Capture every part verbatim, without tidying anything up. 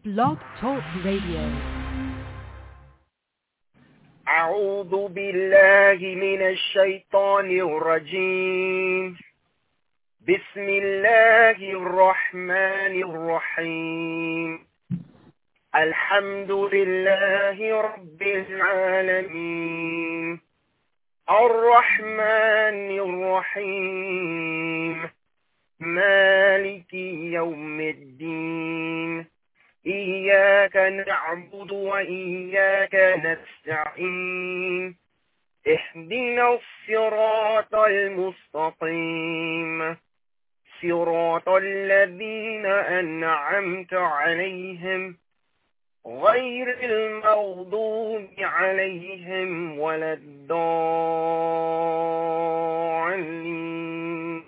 Blog Talk Radio. أعوذ بالله من الشيطان الرجيم. بسم الله الرحمن الرحيم. الحمد لله رب العالمين الرحمن الرحيم مالك يوم الدين إياك نعبد وإياك نستعين اهدنا الصراط المستقيم صراط الذين أنعمت عليهم غير المغضوب عليهم ولا الضالين.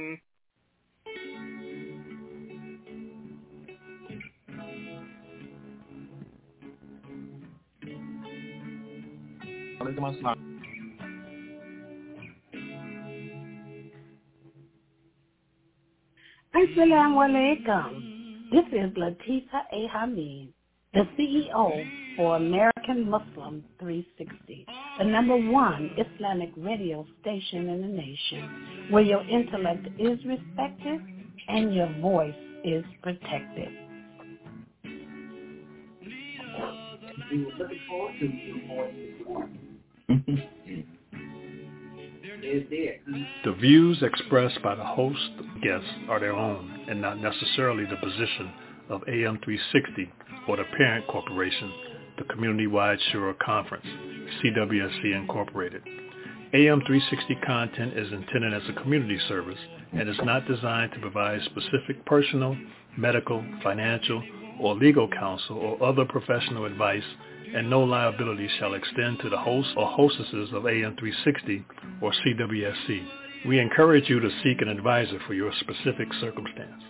Assalamu alaikum. This is Latifa A. Hamid, the C E O for American Muslim three sixty, the number one Islamic radio station in the nation, where your intellect is respected and your voice is protected. We were looking forward to your voice this morning. The views expressed by the host guests are their own and not necessarily the position of A M three sixty or the parent corporation, the Community-Wide Shura Conference, C W S C Incorporated. A M three sixty content is intended as a community service and is not designed to provide specific personal, medical, financial, or legal counsel or other professional advice, and no liability shall extend to the host or hostesses of A M three sixty or C W S C. We encourage you to seek an advisor for your specific circumstance.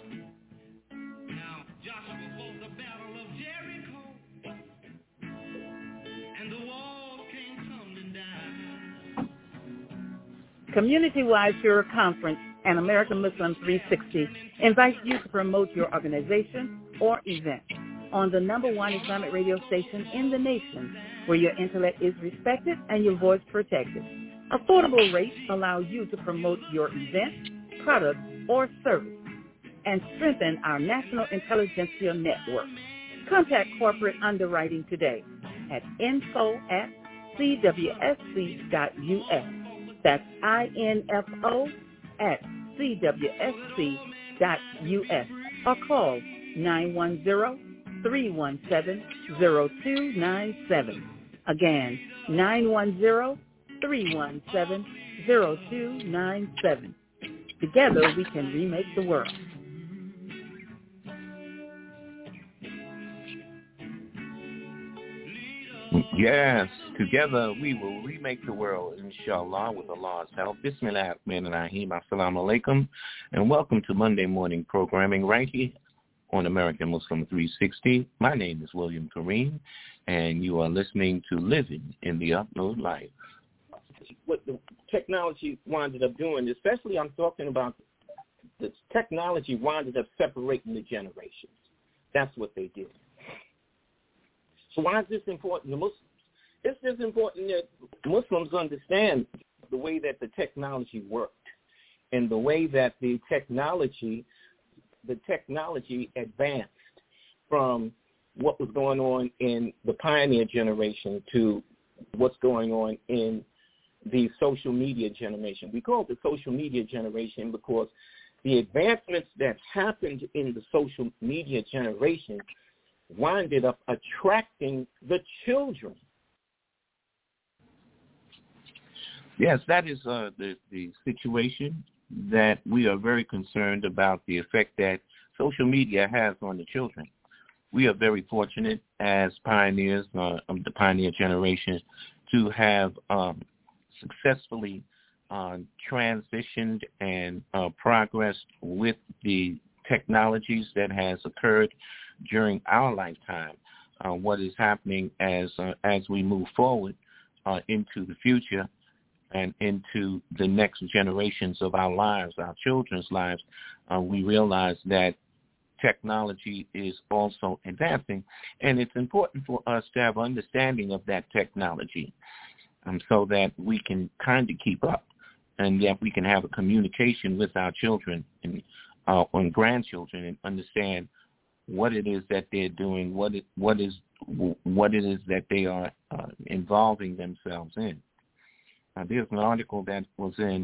Community-Wide Shura Conference and American Muslim three sixty invites you to promote your organization or event on the number one Islamic radio station in the nation, where your intellect is respected and your voice protected. Affordable rates allow you to promote your event, product, or service and strengthen our national intelligentsia network. Contact corporate underwriting today at info at c w s c dot u s. That's I N F O at c w s c dot u s or call nine one zero, three one seven, zero two nine seven. Again, nine one zero, three one seven, zero two nine seven. Together we can remake the world. Yes, together we will remake the world, inshallah, with Allah's help. Bismillah ar-Rahman ar-Rahim. Assalamu alaikum, and welcome to Monday morning programming right here on American Muslim three sixty. My name is William Kareem, and you are listening to Living in the Upload Life. What the technology winded up doing, especially I'm talking about the technology winded up separating the generations. That's what they did. So why is this important to Muslims? It's just important that Muslims understand the way that the technology worked and the way that the technology the technology advanced from what was going on in the pioneer generation to what's going on in the social media generation. We call it the social media generation because the advancements that happened in the social media generation winded up attracting the children. Yes, that is uh, the, the situation that we are very concerned about, the effect that social media has on the children. We are very fortunate as pioneers uh, of the pioneer generation to have um, successfully uh, transitioned and uh, progressed with the technologies that has occurred during our lifetime. Uh, what is happening as uh, as we move forward uh, into the future and into the next generations of our lives, our children's lives, uh, we realize that technology is also advancing, and it's important for us to have understanding of that technology um, so that we can kind of keep up and that we can have a communication with our children and, uh, and grandchildren and understand what it is that they're doing, what it, what is what it is that they are uh, involving themselves in. Uh, there's an article that was in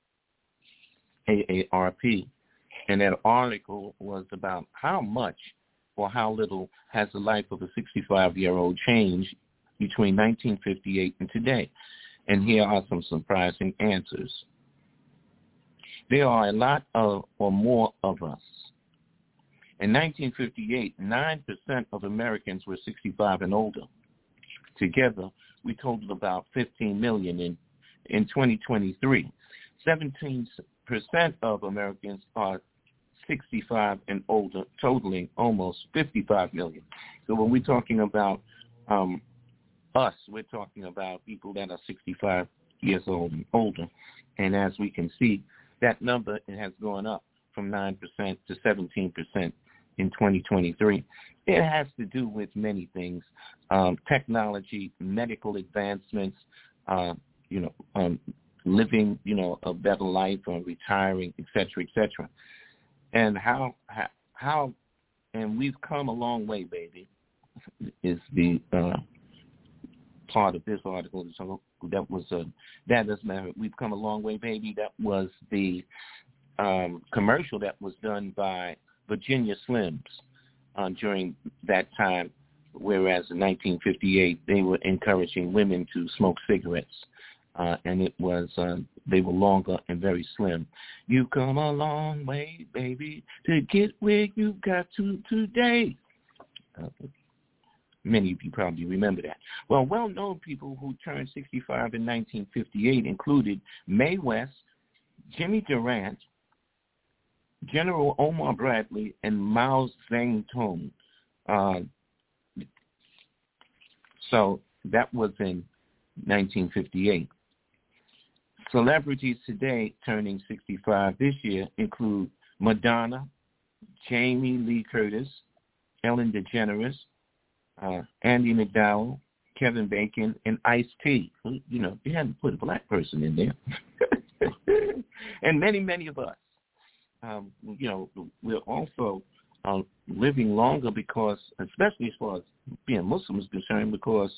A A R P, and that article was about how much or how little has the life of a sixty-five-year-old changed between nineteen fifty-eight and today. And here are some surprising answers. There are a lot of or more of us. In nineteen fifty-eight, nine percent of Americans were sixty-five and older. Together, we totaled about fifteen million. In, in twenty twenty-three, seventeen percent of Americans are sixty-five and older, totaling almost fifty-five million. So when we're talking about um, us, we're talking about people that are sixty-five years old and older. And as we can see, that number has gone up from nine percent to seventeen percent in twenty twenty-three. It has to do with many things, um, technology, medical advancements, uh, you know, um, living, you know, a better life or retiring, et cetera, et cetera. And how, how, how, and we've come a long way, baby, is the uh, part of this article. So that was, uh, that doesn't matter. We've come a long way, baby. That was the um, commercial that was done by Virginia Slims uh, during that time, whereas in nineteen fifty-eight, they were encouraging women to smoke cigarettes. Uh, and it was, uh, they were longer and very slim. You come a long way, baby, to get where you got to today. Uh, many of you probably remember that. Well, well-known people who turned sixty-five in nineteen fifty-eight included Mae West, Jimmy Durant, General Omar Bradley, and Mao Zedong. Uh, so that was in nineteen fifty-eight. Celebrities today turning sixty-five this year include Madonna, Jamie Lee Curtis, Ellen DeGeneres, uh, Andy McDowell, Kevin Bacon, and Ice-T. You know, you had to put a black person in there. And many, many of us. Um, you know, we're also uh, living longer because, especially as far as being Muslim is concerned, because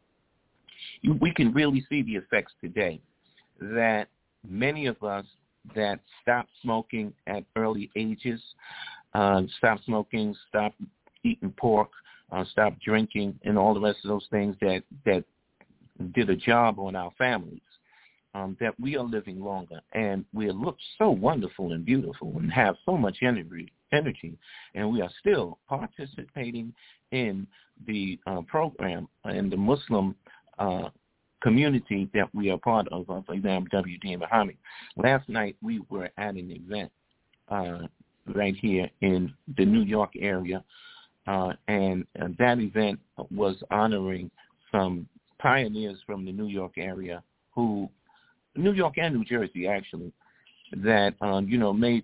we can really see the effects today that many of us that stopped smoking at early ages, uh, stopped smoking, stopped eating pork, uh, stopped drinking, and all the rest of those things that, that did a job on our families, um, that we are living longer. And we look so wonderful and beautiful and have so much energy, energy and we are still participating in the uh, program and the Muslim uh community that we are part of, of Imam W D Muhammad. Last night we were at an event uh, right here in the New York area, uh, and uh, that event was honoring some pioneers from the New York area who, New York and New Jersey actually, that, um, you know, made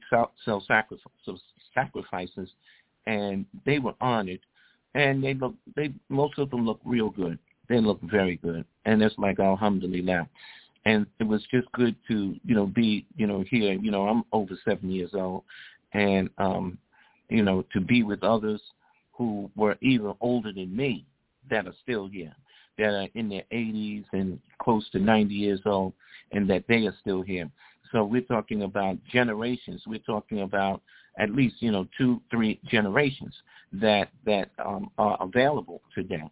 self-sacrifices, and they were honored, and they look, they most of them look real good. They look very good, and it's like alhamdulillah. And it was just good to, you know, be, you know, here. You know, I'm over seven years old, and, um, you know, to be with others who were even older than me that are still here, that are in their eighties and close to ninety years old, and that they are still here. So we're talking about generations. We're talking about at least, you know, two, three generations that, that um, are available today.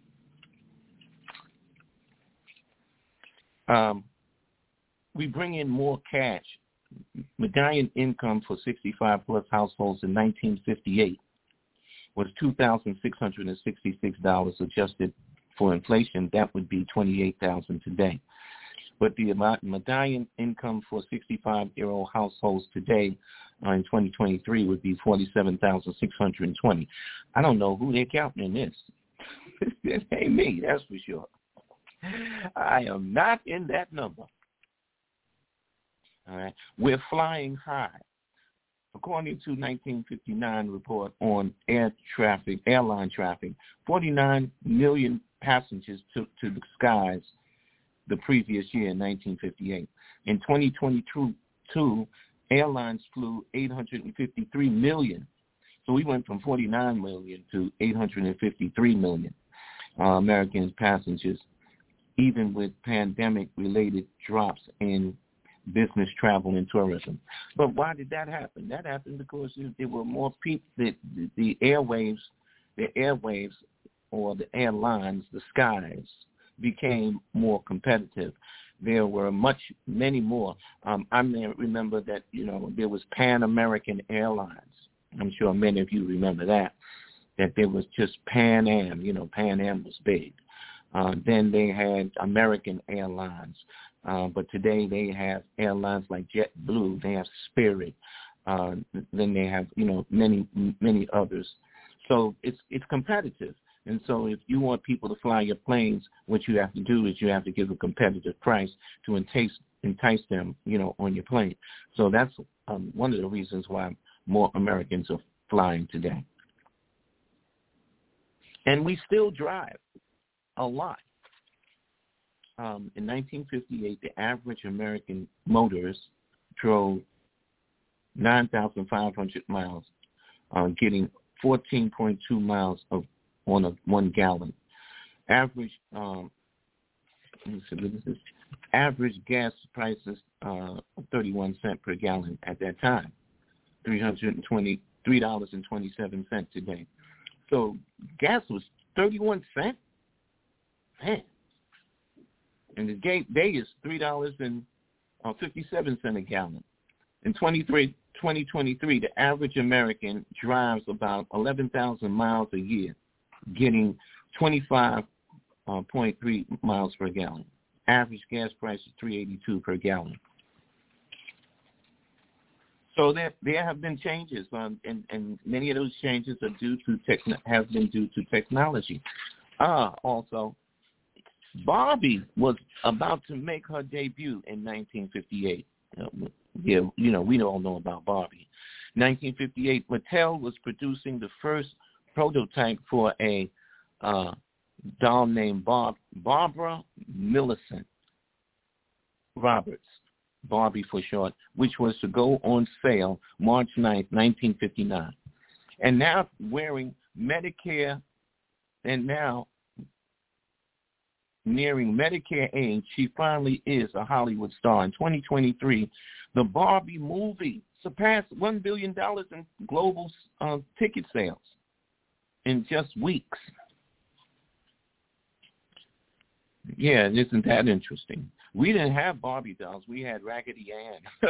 Um, we bring in more cash. Median income for sixty-five plus households in nineteen fifty-eight was two thousand six hundred sixty-six dollars. Adjusted for inflation, that would be twenty-eight thousand dollars today. But the median income for sixty-five-year-old households today uh, in twenty twenty-three would be forty-seven thousand six hundred twenty dollars. I don't know who they're counting in this. It ain't me, that's for sure. I am not in that number. All right. We're flying high. According to nineteen fifty-nine report on air traffic, airline traffic, forty-nine million passengers took to the skies the previous year in nineteen fifty-eight. In twenty twenty-two, airlines flew eight hundred fifty-three million. So we went from forty-nine million to eight hundred fifty-three million uh, American passengers, even with pandemic-related drops in business travel and tourism. But why did that happen? That happened because there were more people. The, the, the airwaves, the airwaves, or the airlines, the skies became more competitive. There were much, many more. Um, I remember that, you know, there was Pan American Airlines. I'm sure many of you remember that, that there was just Pan Am. You know, Pan Am was big. Uh, then they had American Airlines. Uh, but today they have airlines like JetBlue. They have Spirit. Uh, then they have, you know, many, many others. So it's it's competitive. And so if you want people to fly your planes, what you have to do is you have to give a competitive price to entice, entice them, you know, on your plane. So that's um, one of the reasons why more Americans are flying today. And we still drive a lot. Um, in nineteen fifty-eight, the average American motorist drove nine thousand five hundred miles, uh, getting fourteen point two miles of on a one gallon. Average, um, let me see, what is this? Average gas prices uh, thirty-one cents per gallon at that time, three hundred twenty-three dollars and twenty-seven cents today. So gas was thirty-one cents? Man. And the gate day is three dollars and fifty-seven cents a gallon. In twenty twenty-three, the average American drives about eleven thousand miles a year, getting twenty-five point three miles per gallon. Average gas price is three dollars and eighty-two cents per gallon. So there, there have been changes, um, and, and many of those changes are due to techn- have been due to technology. Ah, also, Barbie was about to make her debut in nineteen fifty-eight. Uh, yeah, you know, we all know about Barbie. nineteen fifty-eight, Mattel was producing the first prototype for a uh, doll named Bob, Barbara Millicent Roberts, Barbie for short, which was to go on sale March ninth, nineteen fifty-nine. And now wearing Medicare, and now nearing Medicare age, she finally is a Hollywood star. In twenty twenty-three, the Barbie movie surpassed one billion dollars in global uh, ticket sales in just weeks. Yeah, isn't that interesting? We didn't have Barbie dolls. We had Raggedy Ann.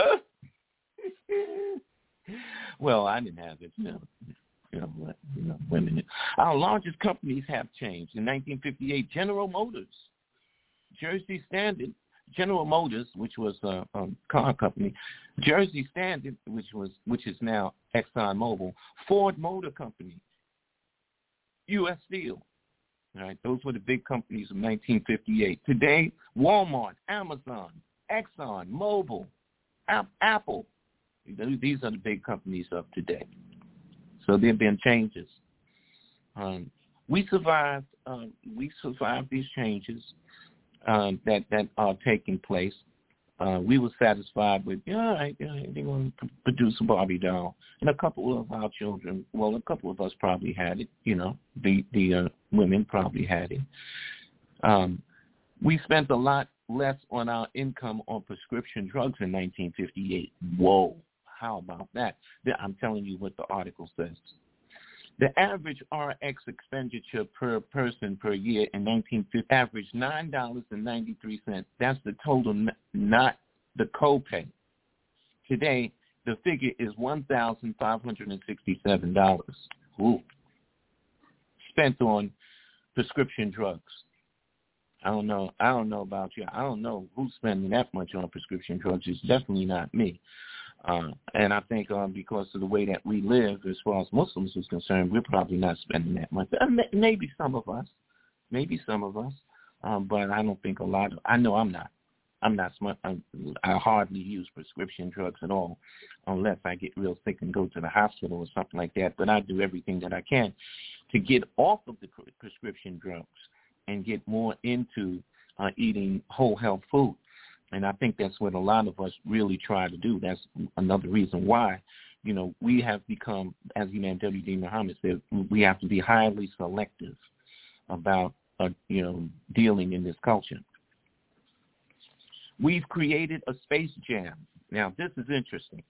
Well, I didn't have it, you know. You know, you know, women. Our largest companies have changed. In nineteen fifty-eight, General Motors, Jersey Standard, General Motors, which was a, a car company, Jersey Standard, which was which is now ExxonMobil, Ford Motor Company, U S Steel. All right, those were the big companies of nineteen fifty-eight. Today, Walmart, Amazon, Exxon, Mobil, Apple. These are the big companies of today. So there have been changes. Um, we survived. Uh, we survived these changes um, that that are taking place. Uh, we were satisfied with, yeah, all right, yeah, they're going to produce a Barbie doll, and a couple of our children. Well, a couple of us probably had it. You know, the the uh, women probably had it. Um, we spent a lot less on our income on prescription drugs in nineteen fifty-eight. Whoa. How about that? I'm telling you what the article says. The average R X expenditure per person per year in nineteen fifty averaged nine dollars and ninety-three cents. That's the total, not the copay. Today, the figure is one thousand five hundred sixty-seven dollars. Ooh. Spent on prescription drugs. I don't know. I don't know about you. I don't know who's spending that much on prescription drugs. It's definitely not me. Uh, and I think um, because of the way that we live, as far as Muslims is concerned, we're probably not spending that much. Uh, maybe some of us, maybe some of us, um, but I don't think a lot of. I know I'm not. I'm not smart. I'm, I hardly use prescription drugs at all, unless I get real sick and go to the hospital or something like that. But I do everything that I can to get off of the prescription drugs and get more into uh, eating whole health food. And I think that's what a lot of us really try to do. That's another reason why, you know, we have become, as Imam W D Muhammad said, we have to be highly selective about, uh, you know, dealing in this culture. We've created a space jam. Now, this is interesting.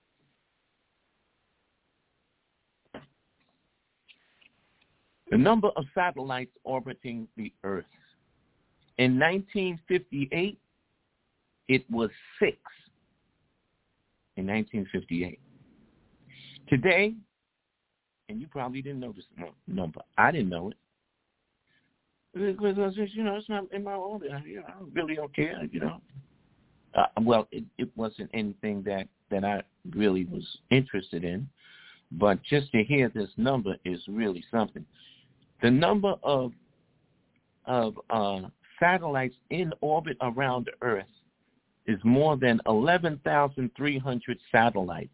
The number of satellites orbiting the Earth. In nineteen fifty-eight, it was six. In nineteen fifty-eight. Today, and you probably didn't know this number. I didn't know it. Because I said, you know, it's not in my orbit. I, you know, I really don't care, you know. Uh, well, it, it wasn't anything that, that I really was interested in. But just to hear this number is really something. The number of of uh, satellites in orbit around the Earth is more than eleven thousand three hundred satellites.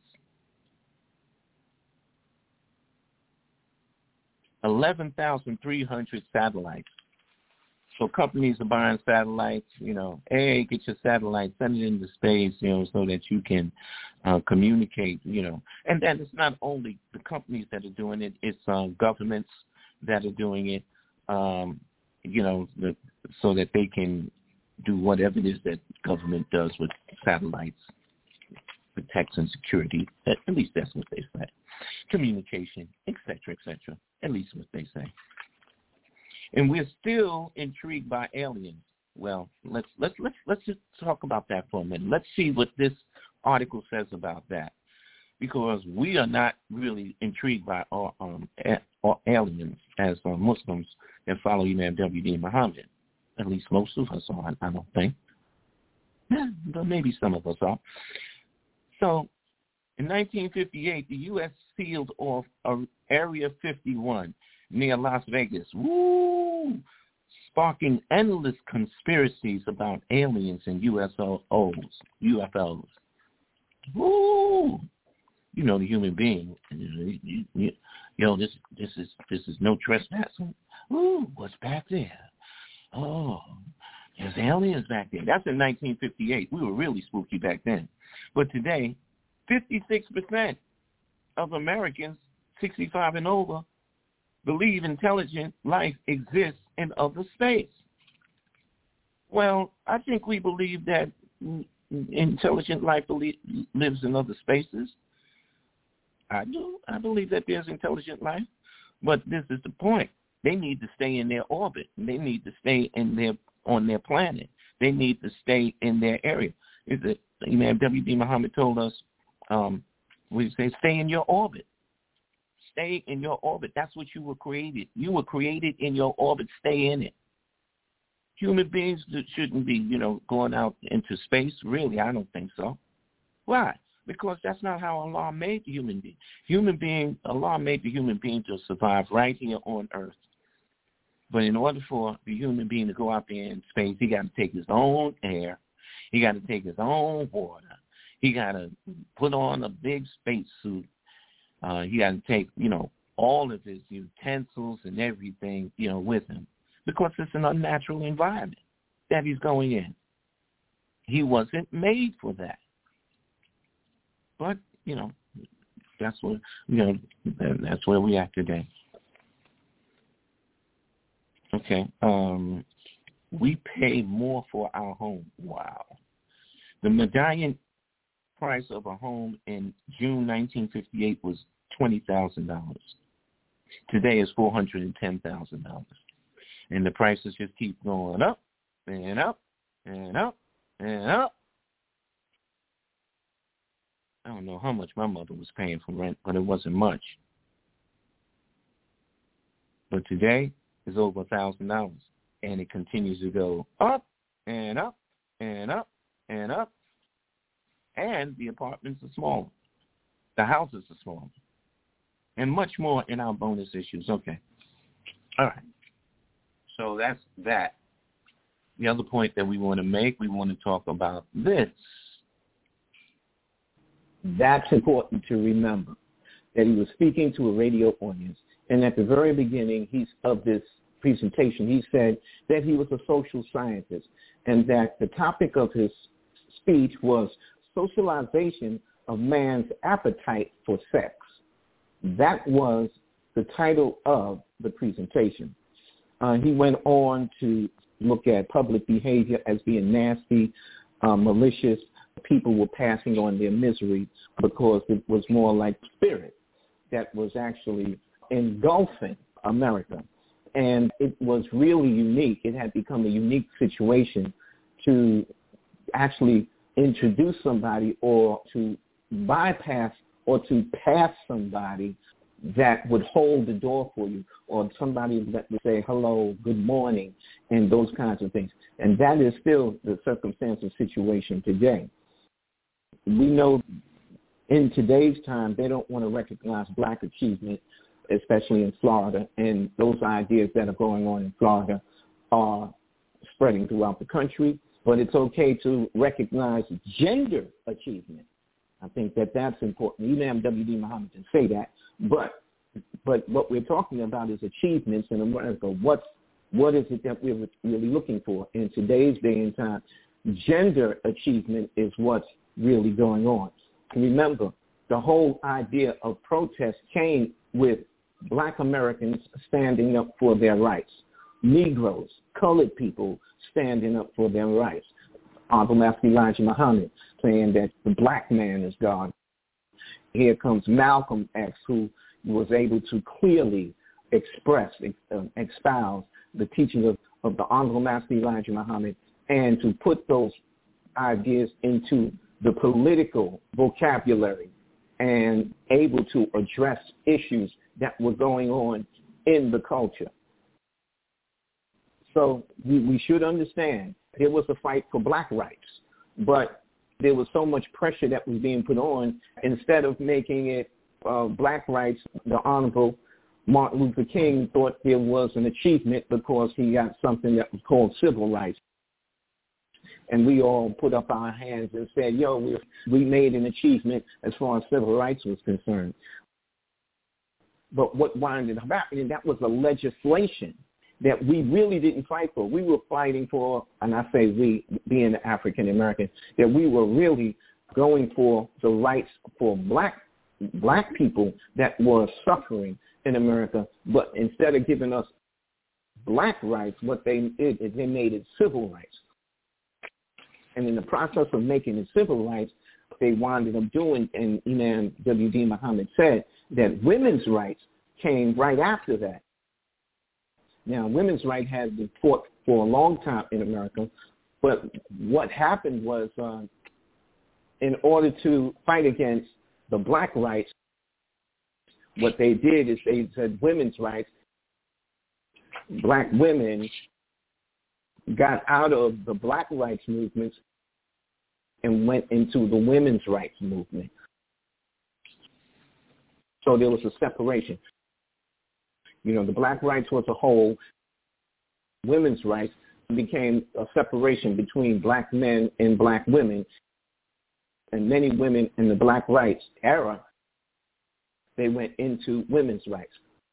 eleven thousand three hundred satellites. So companies are buying satellites, you know, hey, get your satellite, send it into space, you know, so that you can uh, communicate, you know. And then it's not only the companies that are doing it, it's uh, governments that are doing it, um, you know, the, so that they can do whatever it is that government does with satellites, protection, security. At, at least that's what they say. Communication, et cetera, et cetera. At least what they say. And we're still intrigued by aliens. Well, let's let's let's let's just talk about that for a minute. Let's see what this article says about that, because we are not really intrigued by all, um, all aliens as uh, Muslims that follow Imam W D Muhammad. At least most of us are. I don't think. Yeah, but maybe some of us are. So, in nineteen fifty-eight, the U S sealed off uh, Area fifty-one near Las Vegas, woo, sparking endless conspiracies about aliens and U F Os, U F Os. Woo, you know, the human being. You, you, you, you know, this this is this is no trespassing. Ooh, what's back there? Oh, there's aliens back there. That's in nineteen fifty-eight. We were really spooky back then. But today, fifty-six percent of Americans sixty-five and over believe intelligent life exists in other space. Well, I think we believe that intelligent life believe, lives in other spaces. I do. I believe that there's intelligent life. But this is the point. They need to stay in their orbit. They need to stay in their on their planet. They need to stay in their area. Is it Imam W D Muhammad told us, um, we say, stay in your orbit. Stay in your orbit. That's what you were created. You were created in your orbit. Stay in it. Human beings shouldn't be, you know, going out into space. Really, I don't think so. Why? Because that's not how Allah made the human being. Human being, Allah made the human being to survive right here on Earth. But in order for the human being to go out there in space, he got to take his own air. He got to take his own water. He got to put on a big space suit. Uh, he got to take, you know, all of his utensils and everything, you know, with him, because it's an unnatural environment that he's going in. He wasn't made for that. But, you know, that's what, you know, that's where we are today. Okay. Um, we pay more for our home. Wow. The medallion price of a home in June nineteen fifty-eight was twenty thousand dollars. Today is four hundred ten thousand dollars. And the prices just keep going up and up and up and up. I don't know how much my mother was paying for rent, but it wasn't much. But today is over one thousand dollars, and it continues to go up and up and up and up. And the apartments are smaller. The houses are smaller. And much more in our bonus issues. Okay. All right. So that's that. the other point that we want to make, we want to talk about this. That's important to remember, that he was speaking to a radio audience. And at the very beginning he's, of this presentation, he said that he was a social scientist and that the topic of his speech was socialization of man's appetite for sex. That was the title of the presentation. Uh, he went on to look at public behavior as being nasty, uh, malicious. People were passing on their misery because it was more like spirit that was actually engulfing America. And it was really unique. It had become a unique situation to actually introduce somebody or to bypass or to pass somebody that would hold the door for you, or somebody that would say hello, good morning, and those kinds of things. And that is still the circumstance and situation today. We know in today's time they don't want to recognize black achievement, especially in Florida, and those ideas that are going on in Florida are spreading throughout the country. But it's okay to recognize gender achievement. I think that that's important. Even M W D Muhammad didn't say that, but but what we're talking about is achievements in America. What's what is it that we're really looking for in today's day and time? Gender achievement is what's really going on. Remember, the whole idea of protest came with black Americans standing up for their rights, Negroes, colored people standing up for their rights. Honorable Master Elijah Muhammad saying that the black man is God. Here comes Malcolm X, who was able to clearly express, uh, espouse the teaching of, of the Honorable Master Elijah Muhammad, and to put those ideas into the political vocabulary and able to address issues that were going on in the culture. So we, we should understand there was a fight for black rights, but there was so much pressure that was being put on. Instead of making it uh, black rights, the Honorable Martin Luther King thought there was an achievement because he got something that was called civil rights. And we all put up our hands and said, yo, we, we made an achievement as far as civil rights was concerned. But what wound up happening, that was a legislation that we really didn't fight for. We were fighting for, and I say we, being African American, that we were really going for the rights for black black people that were suffering in America. But instead of giving us black rights, what they did is they made it civil rights. And in the process of making it civil rights, they wound up doing, and Imam W D Muhammad said, that women's rights came right after that. Now, women's rights had been fought for a long time in America, but what happened was uh, in order to fight against the black rights, what they did is they said women's rights. Black women got out of the black rights movements and went into the women's rights movement. So there was a separation. You know, the black rights was a whole. Women's rights became a separation between black men and black women. And many women in the black rights era, they went into women's rights.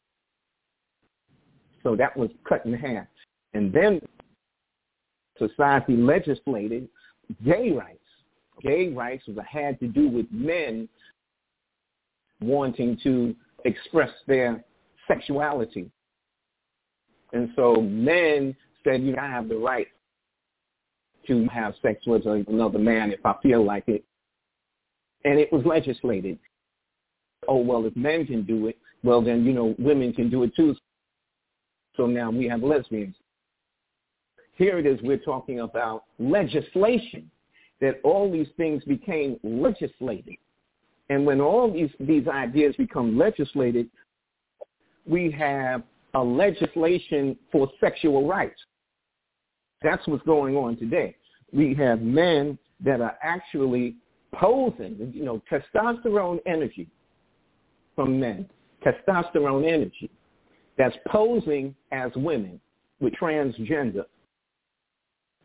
So that was cut in half. And then society legislated gay rights. Gay rights had to do with men wanting to express their sexuality. And so men said, you know, I have the right to have sex with another man if I feel like it. And it was legislated. Oh, well, if men can do it, well, then, you know, women can do it too. So now we have lesbians. Here it is, we're talking about legislation, that all these things became legislated. And when all these, these ideas become legislated, we have a legislation for sexual rights. That's what's going on today. We have men that are actually posing, you know, testosterone energy from men, testosterone energy that's posing as women with transgender.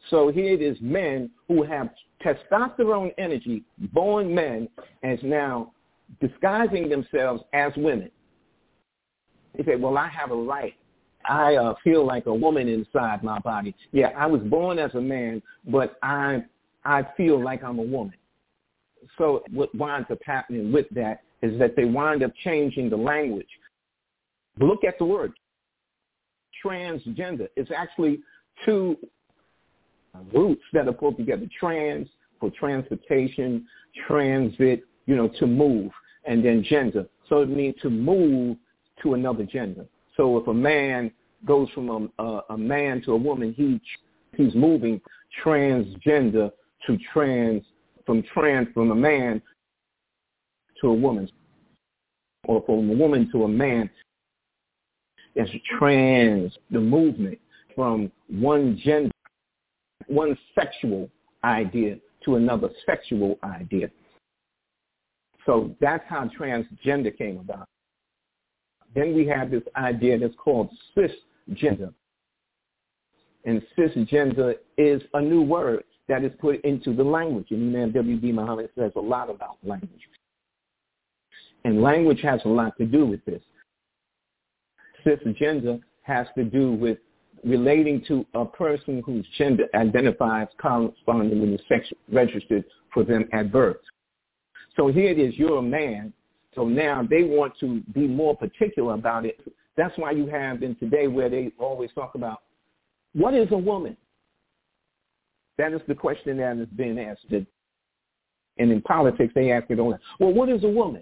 So here it is, men who have testosterone energy, born men, as now disguising themselves as women. They say, well, I have a right. I uh, feel like a woman inside my body. Yeah, I was born as a man, but I I feel like I'm a woman. So what winds up happening with that is that they wind up changing the language. Look at the word transgender. It's actually two roots that are pulled together. Trans for transportation, transit, you know, to move, and then gender. So it means to move to another gender. So if a man goes from a, a, a man to a woman, he he's moving transgender to trans, from trans, from a man to a woman, or from a woman to a man. It's trans, the movement from one gender, one sexual idea to another sexual idea. So that's how transgender came about. Then we have this idea that's called cisgender. And cisgender is a new word that is put into the language. And Imam W D Muhammad says a lot about language. And language has a lot to do with this. Cisgender has to do with relating to a person whose gender identifies corresponding with the sex registered for them at birth. So here it is, you're a man. So now they want to be more particular about it. That's why you have in today where they always talk about, what is a woman? That is the question that has been asked. And in politics, they ask it all. Well, what is a woman?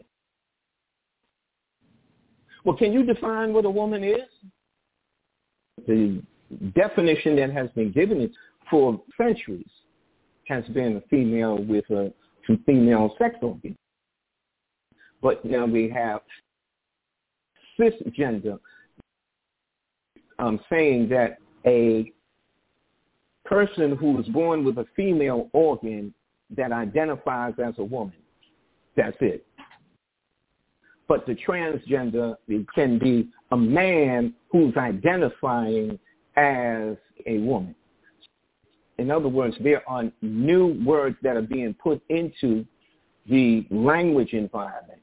Well, can you define what a woman is? The definition that has been given it for centuries has been a female with a some female sex organs. But now we have cisgender um, saying that a person who is born with a female organ that identifies as a woman, that's it. But the transgender, it can be a man who's identifying as a woman. In other words, there are new words that are being put into the language environment.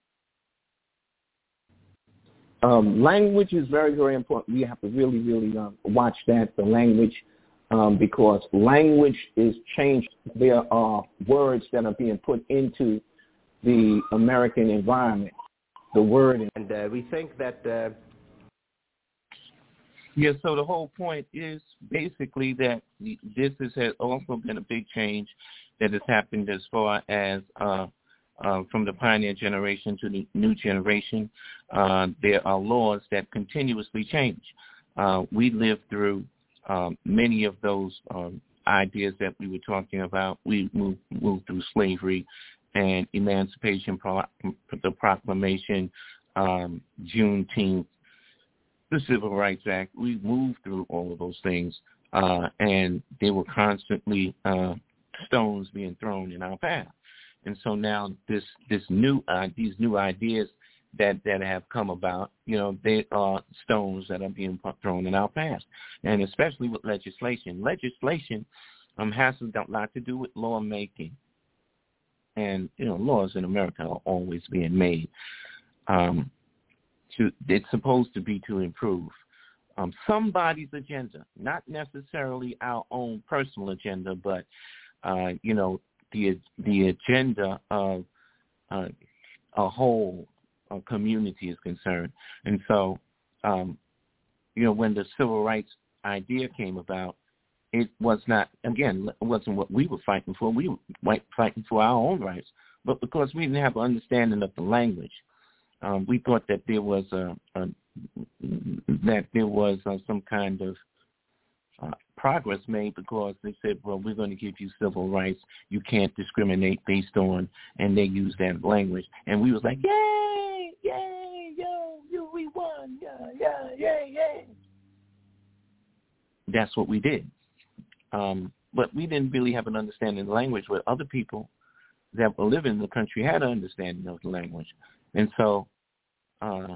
Um, language is very, very important. We have to really, really um, watch that, the language, um, because language is changed. There are words that are being put into the American environment. The word, and uh, we think that... Uh... Yeah, so the whole point is basically that this has also been a big change that has happened as far as uh, uh, from the pioneer generation to the new generation. Uh, there are laws that continuously change. Uh, we lived through um, many of those um, ideas that we were talking about. We moved, moved through slavery and Emancipation, Pro- the Proclamation, um, Juneteenth, the Civil Rights Act. We moved through all of those things, uh, and there were constantly uh, stones being thrown in our path. And so now this this new uh, these new ideas that, that have come about, you know, they are stones that are being thrown in our path, and especially with legislation. Legislation um, has a lot to do with lawmaking. And, you know, laws in America are always being made. Um, to, it's supposed to be to improve um, somebody's agenda, not necessarily our own personal agenda, but, uh, you know, the the agenda of uh, a whole uh, community is concerned. And so, um, you know, when the civil rights idea came about, it was not, again, it wasn't what we were fighting for. We were fighting for our own rights. But because we didn't have an understanding of the language, um, we thought that there was a, a that there was uh, some kind of uh, progress made, because they said, well, we're going to give you civil rights. You can't discriminate based on, and they used that language. And we was like, yay, yay, yo, yo, we won, yeah, yeah, yay, yay. That's what we did. Um, but we didn't really have an understanding of the language, where other people that were living in the country had an understanding of the language. And so, uh,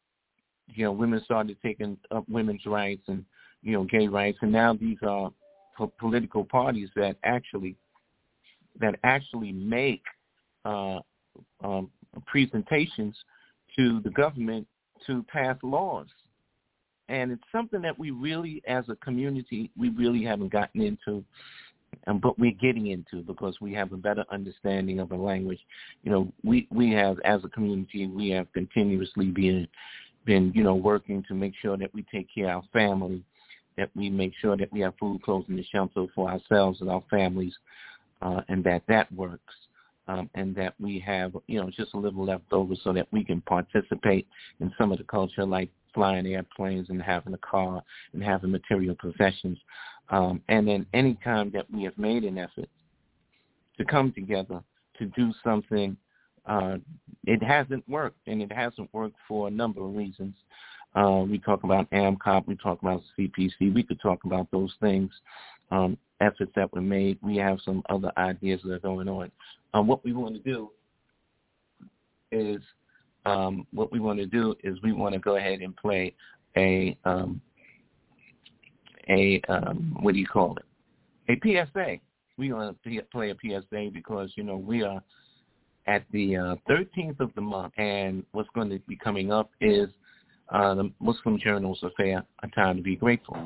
you know, women started taking up women's rights and, you know, gay rights. And now these are po- political parties that actually that actually make uh, um, presentations to the government to pass laws. And it's something that we really, as a community, we really haven't gotten into, um, but we're getting into because we have a better understanding of the language. You know, we, we have, as a community, we have continuously been, been, you know, working to make sure that we take care of our family, that we make sure that we have food, clothing, and shelter for ourselves and our families, uh, and that that works. Um, and that we have, you know, just a little left over so that we can participate in some of the culture like flying airplanes and having a car and having material possessions. Um, and then any time that we have made an effort to come together to do something, uh, it hasn't worked, and it hasn't worked for a number of reasons. Uh, we talk about AMCOP, we talk about C P C, we could talk about those things, um, efforts that were made. We have some other ideas that are going on. Um, what we want to do is um, what we want to do is we want to go ahead and play a um, a um, what do you call it? A P S A. We want to play a P S A because you know we are at the uh, thirteenth of the month, and what's going to be coming up is uh, the Muslim Journals Affair, A Time to Be Grateful.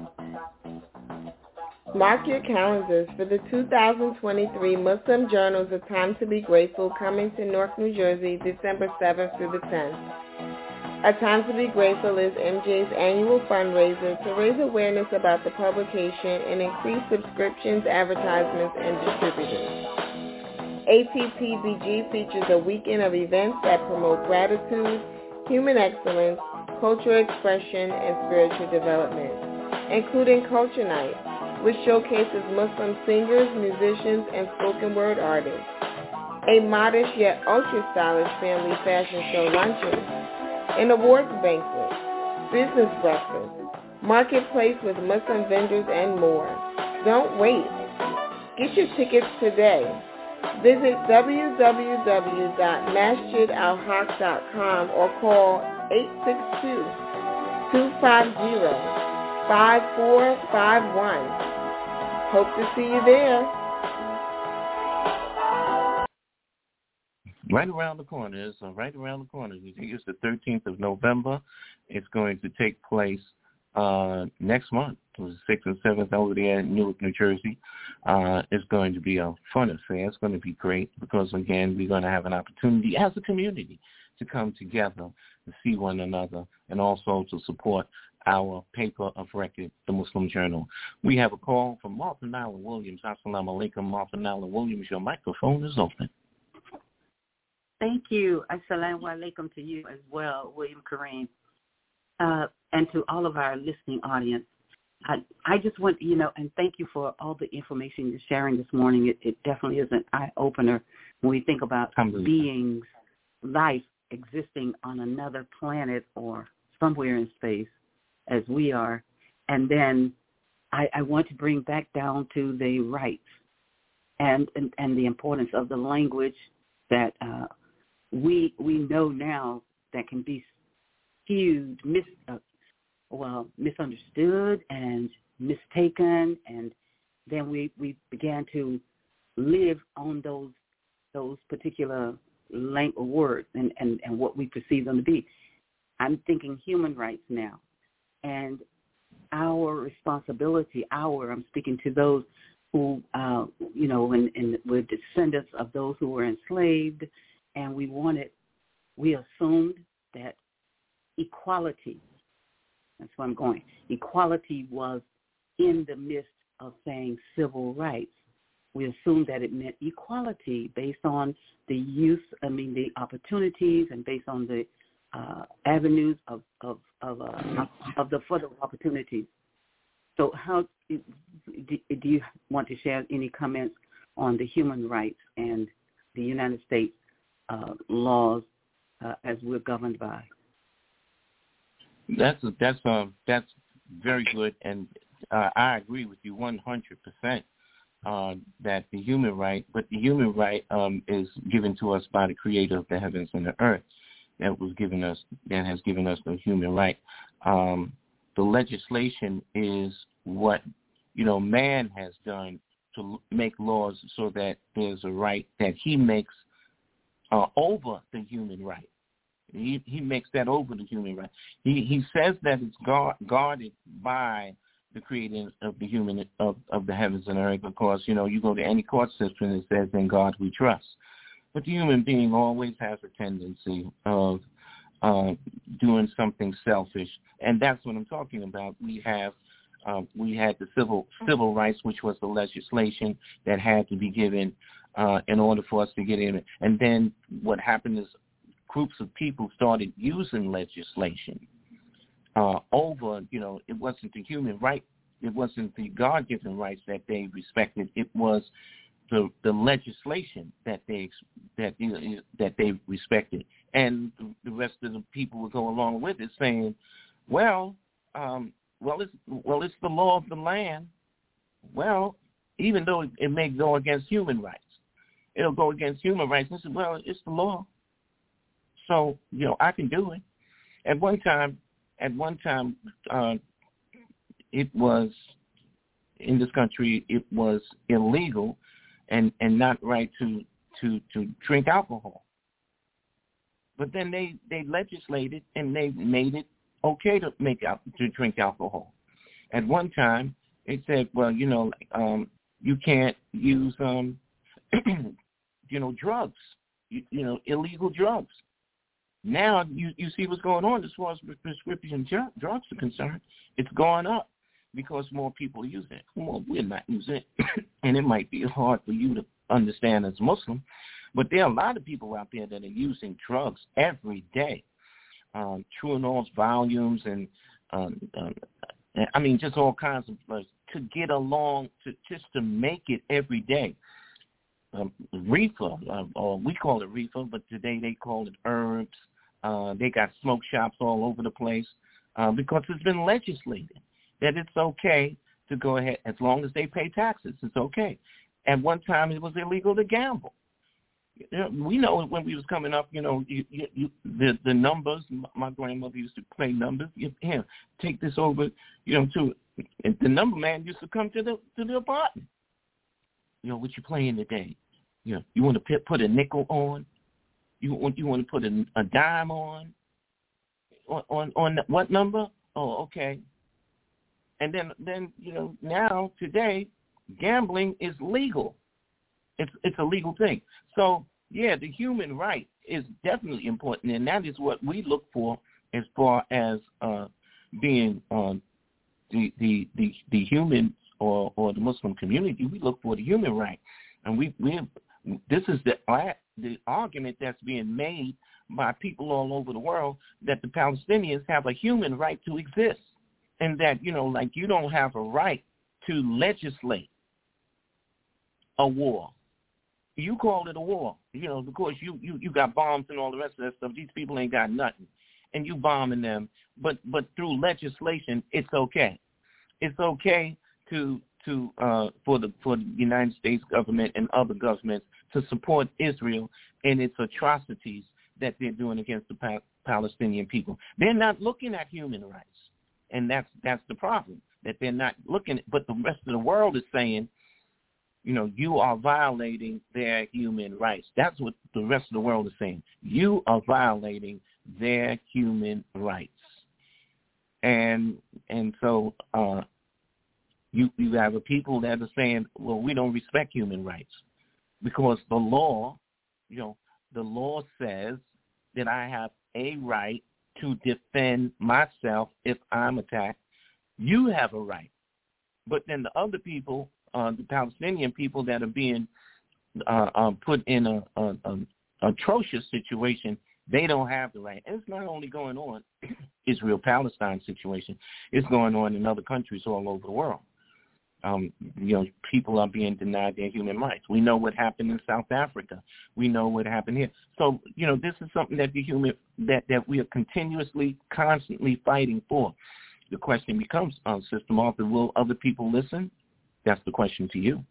Mark your calendars for the two thousand twenty-three Muslim Journals A Time to Be Grateful coming to Newark, New Jersey, December seventh through the tenth. A Time to Be Grateful is M J's annual fundraiser to raise awareness about the publication and increase subscriptions, advertisements, and distributors. A T T B G features a weekend of events that promote gratitude, human excellence, cultural expression, and spiritual development, including Culture Night, which showcases Muslim singers, musicians, and spoken word artists, a modest yet ultra-stylish family fashion show luncheon, an awards banquet, business breakfast, marketplace with Muslim vendors, and more. Don't wait. Get your tickets today. Visit w w w dot masjid al haq dot com or call eight six two, two five zero, five four five one. Hope to see you there. Right around the corner. It's uh, right around the corner. It's the thirteenth of November. It's going to take place uh, next month. It was the sixth and seventh over there in Newark, New Jersey. Uh, it's going to be a fun affair. It's going to be great because, again, we're going to have an opportunity as a community to come together and see one another and also to support our paper of record, the Muslim Journal. We have a call from Martha Nyla Williams. Assalamu alaikum, Martha Nyla Williams. Your microphone is open. Thank you. Assalamu alaikum to you as well, William Kareem, uh, and to all of our listening audience. I, I just want, you know, and thank you for all the information you're sharing this morning. It, it definitely is an eye-opener when we think about beings, life existing on another planet or somewhere in space as we are. And then I, I want to bring back down to the rights and, and, and the importance of the language that uh, we we know now that can be skewed, mis, uh, well, misunderstood and mistaken, and then we, we began to live on those those particular lang- words and, and, and what we perceive them to be. I'm thinking human rights now, and our responsibility, our, I'm speaking to those who, uh, you know, and, and we're descendants of those who were enslaved, and we wanted, we assumed that equality, that's where I'm going, equality was in the midst of saying civil rights. We assumed that it meant equality based on the use, I mean, the opportunities and based on the uh, avenues of of of, uh, of the further opportunities. So how do you want to share any comments on the human rights and the United States uh, laws uh, as we're governed by? That's that's um that's very good, and uh, I agree with you one hundred percent. Uh, that the human right, but the human right um, is given to us by the Creator of the heavens and the earth. That was given us, that has given us the human right. Um, the legislation is what you know, man has done to make laws so that there's a right that he makes uh, over the human right. He he makes that over the human right. He he says that it's guard, guarded by the creating of the human of, of the heavens and earth. Because you know you go to any court system, it says in God we trust. But the human being always has a tendency of uh, doing something selfish, and that's what I'm talking about. We have uh, we had the civil civil rights, which was the legislation that had to be given uh, in order for us to get in. And then what happened is groups of people started using legislation uh, over, you know, it wasn't the human right, it wasn't the God-given rights that they respected. It was the the legislation that they that you know, that they respected, and the rest of the people would go along with it, saying, "Well, um, well, it's well, it's the law of the land. Well, even though it, it may go against human rights, it'll go against human rights." And I said, "Well, it's the law. So, you know, I can do it." At one time, at one time, uh, it was, in this country, it was illegal and, and not right to, to, to drink alcohol. But then they, they legislated and they made it okay to make out to drink alcohol. At one time, they said, well, you know, um, you can't use, um, you know, drugs, you, you know, illegal drugs. Now you, you see what's going on as far as prescription drugs are concerned. It's going up because more people use it. Well, we're not using it, and it might be hard for you to understand as a Muslim, but there are a lot of people out there that are using drugs every day. Um, Tuinol's volumes and, um, um, I mean, just all kinds of uh, to get along, to just to make it every day. Um, reefer, uh, or we call it reefer, but today they call it herbs. Uh, they got smoke shops all over the place uh, because it's been legislated that it's okay to go ahead as long as they pay taxes. It's okay. At one time, it was illegal to gamble. You know, we know when we was coming up, you know, you, you, you, the the numbers. My grandmother used to play numbers. You, here, take this over, you know, to and the number man used to come to the to the apartment. You know, what you playing today? You know, you want to put, put a nickel on? You want you want to put a, a dime on? On on, on what number? Oh, okay. And then then you know now today, gambling is legal. It's it's a legal thing. So yeah, the human right is definitely important, and that is what we look for as far as uh, being uh, the the the the human or or the Muslim community. We look for the human right, and we we this is the the argument that's being made by people all over the world that the Palestinians have a human right to exist, and that you know like you don't have a right to legislate a war. You call it a war, you know, because you, you, you got bombs and all the rest of that stuff. These people ain't got nothing, and you bombing them. But but through legislation, it's okay. It's okay to to uh, for the for the United States government and other governments to support Israel in its atrocities that they're doing against the pa- Palestinian people. They're not looking at human rights, and that's that's the problem, that they're not looking at. But the rest of the world is saying, you know, you are violating their human rights. That's what the rest of the world is saying. You are violating their human rights. And and so uh, you you have a people that are saying, well, we don't respect human rights because the law, you know, the law says that I have a right to defend myself if I'm attacked. You have a right. But then the other people, Uh, the Palestinian people that are being uh, uh, put in a, a, a atrocious situation, they don't have the right. And it's not only going on Israel-Palestine situation; it's going on in other countries all over the world. Um, you know, people are being denied their human rights. We know what happened in South Africa. We know what happened here. So, you know, this is something that the human that that we are continuously, constantly fighting for. The question becomes, uh, Sister Martha, will other people listen? That's the question to you.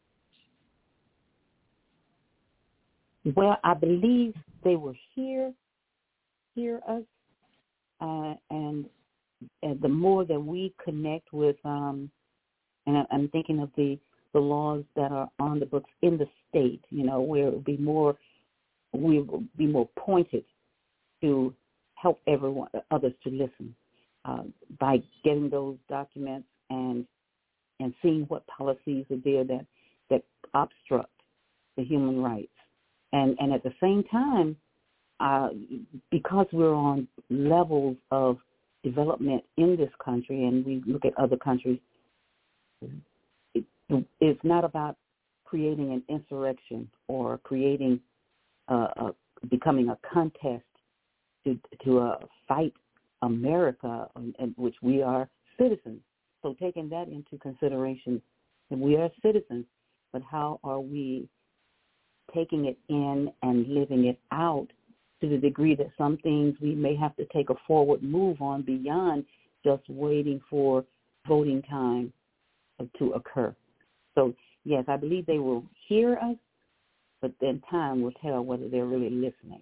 Well, I believe they will hear, hear us, uh, and, and the more that we connect with um, And I'm thinking of the, the laws that are on the books in the state, you know, where it would be more, we will be more pointed to help everyone, others to listen uh, by getting those documents and and seeing what policies are there that, that obstruct the human rights. And and at the same time, uh, because we're on levels of development in this country and we look at other countries, it, it's not about creating an insurrection or creating, uh, a, becoming a contest to to uh, fight America, in which we are citizens. So taking that into consideration, that we are citizens, but how are we taking it in and living it out to the degree that some things we may have to take a forward move on beyond just waiting for voting time to occur. So, yes, I believe they will hear us, but then time will tell whether they're really listening.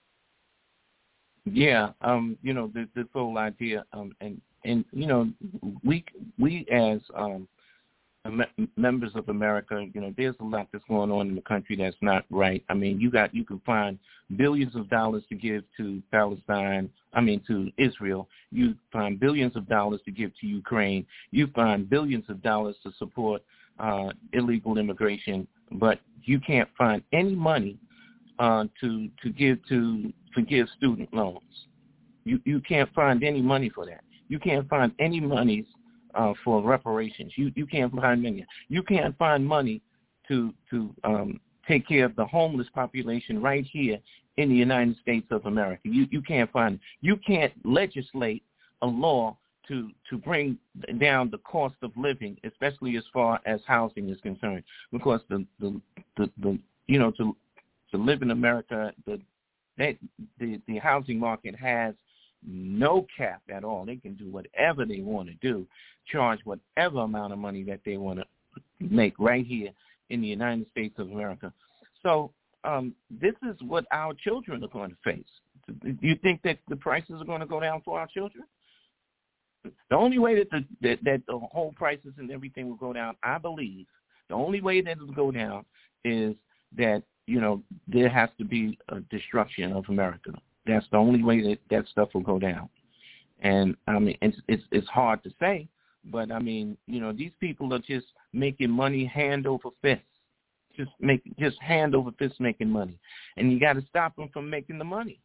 Yeah, um, you know, this, this whole idea, um, and, and, you know, we, we as um, members of America, you know, there's a lot that's going on in the country that's not right. I mean, you got, you can find billions of dollars to give to Palestine, I mean, to Israel. You find billions of dollars to give to Ukraine. You find billions of dollars to support uh, illegal immigration, but you can't find any money uh, to, to give to forgive student loans. You you can't find any money for that. You can't find any monies uh, for reparations. You you can't find money. You can't find money to to um, take care of the homeless population right here in the United States of America. You you can't find it. You can't legislate a law to to bring down the cost of living, especially as far as housing is concerned, because the the the, the you know to to live in America, the They, the, the housing market has no cap at all. They can do whatever they want to do, charge whatever amount of money that they want to make right here in the United States of America. So um, this is what our children are going to face. Do you think that the prices are going to go down for our children? The only way that the, that, that the whole prices and everything will go down, I believe, the only way that it will go down is that, you know, there has to be a destruction of America. That's the only way that that stuff will go down. And, I mean, it's, it's it's hard to say, but, I mean, you know, these people are just making money hand over fist, just make just hand over fist making money. And you got to stop them from making the money.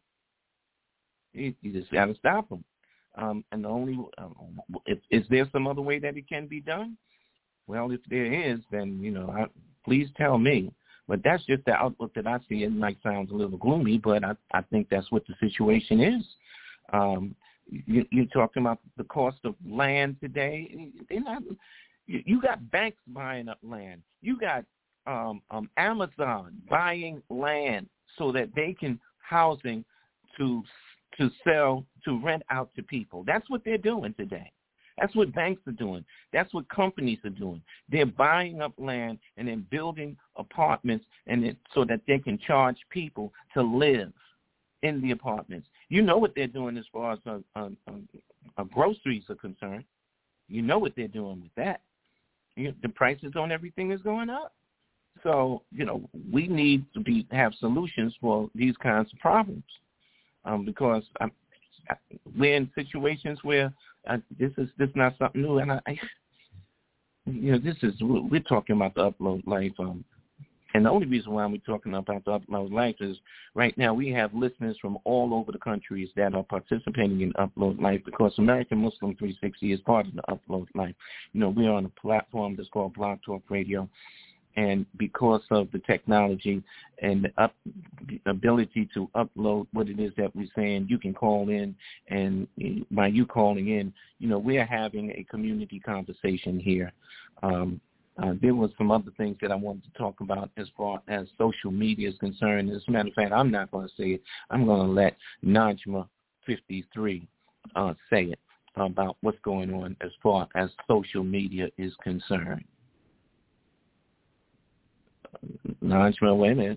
You, you just got to stop them. Um, and the only um, if, is there some other way that it can be done? Well, if there is, then, you know, I, please tell me. But that's just the outlook that I see. It might sound a little gloomy, but I, I think that's what the situation is. Um, you, you're talking about the cost of land today. They're not, you, you got banks buying up land. You got um, um, Amazon buying land so that they can housing to to sell, to rent out to people. That's what they're doing today. That's what banks are doing. That's what companies are doing. They're buying up land and then building apartments and it, so that they can charge people to live in the apartments. You know what they're doing as far as uh, uh, uh, groceries are concerned. You know what they're doing with that. You know, the prices on everything is going up. So, you know, we need to be have solutions for these kinds of problems um, because I'm, we're in situations where uh, this is this is not something new, and I, I, you know, this is we're talking about the upload life, um, and the only reason why we're talking about the upload life is right now we have listeners from all over the countries that are participating in Upload Life because American Muslim three sixty is part of the Upload Life. You know, we're on a platform that's called Blog Talk Radio. And because of the technology and the, up, the ability to upload what it is that we're saying, you can call in, and by you calling in, you know, we're having a community conversation here. Um, uh, there was some other things that I wanted to talk about as far as social media is concerned. As a matter of fact, I'm not going to say it. I'm going to let Najma fifty-three uh, say it about what's going on as far as social media is concerned. Najma, wait a minute.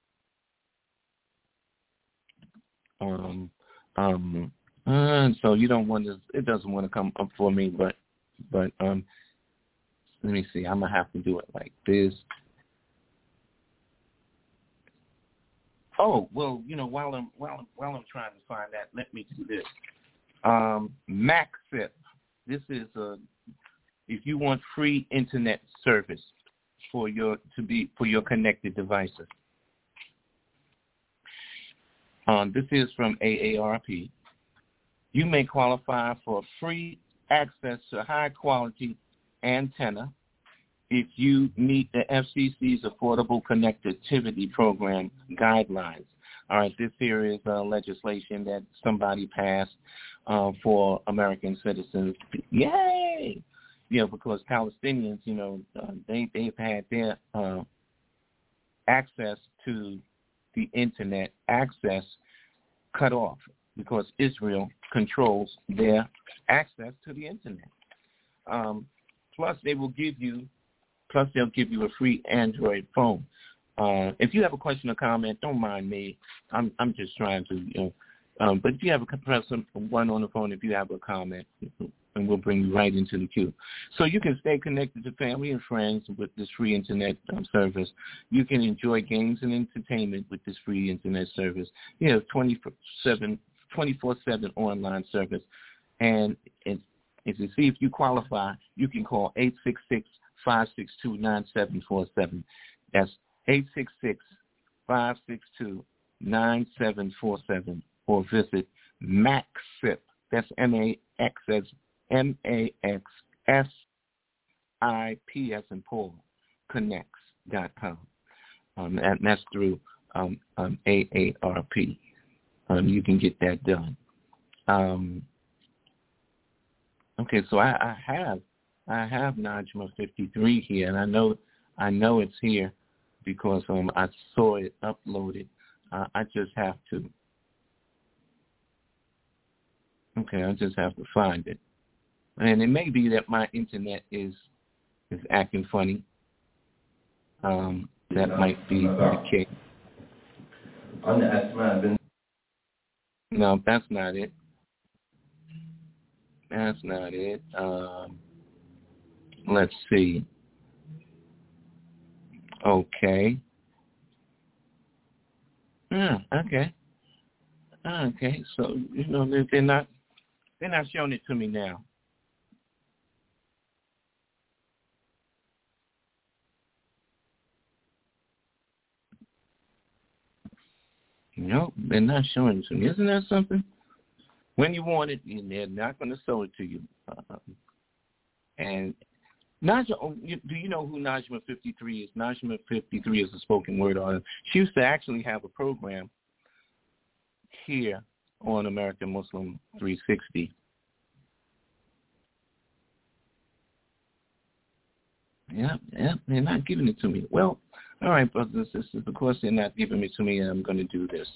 Um, um, uh, so you don't want to. It doesn't want to come up for me, but, but um, let me see. I'm going to have to do it like this. Oh, well, you know, while I'm while, while I'm trying to find that, let me do this. Um, MaxSip. This is a, if you want free internet service for your to be for your connected devices. Um, this is from A A R P. You may qualify for free access to high-quality antenna if you meet the F C C's Affordable Connectivity Program guidelines. All right, this here is uh, legislation that somebody passed uh, for American citizens. Yay! You know, because Palestinians, you know, uh, they, they've had their uh, access to the internet access cut off because Israel controls their access to the internet. Um, plus, they will give you, plus they'll give you a free Android phone. Uh, if you have a question or comment, don't mind me. I'm I'm just trying to, you know. Um, but if you have a press one on the phone, if you have a comment, and we'll bring you right into the queue. So you can stay connected to family and friends with this free internet um, service. You can enjoy games and entertainment with this free internet service. You have twenty-four seven online service. And it's, if you see if you qualify, you can call eight six six, five six two, nine seven four seven. That's eight six six, five six two, nine seven four seven. Or visit MaxSip. That's M A X S M A X S I P S in Paul, connects dot com. Um, and that's through um, um, A A R P. Um, you can get that done. Um, okay, so I, I have I have Najma fifty-three here, and I know I know it's here because um, I saw it uploaded. Uh, I just have to. Okay, I just have to find it. And it may be that my internet is is acting funny. Um, that might be the case. No, that's not it. That's not it. Um, let's see. Okay. Yeah, okay. Okay, so, you know, they're not, they're not showing it to me now. No, they're not showing it to me. Isn't that something? When you want it, they're not going to show it to you. Uh, and Najma, do you know who Najma fifty-three is? Najma fifty-three is a spoken word artist. She used to actually have a program here on American Muslim three sixty. Yeah, yeah, they're not giving it to me. Well, all right, brothers and sisters, of course they're not giving it to me, and I'm going to do this.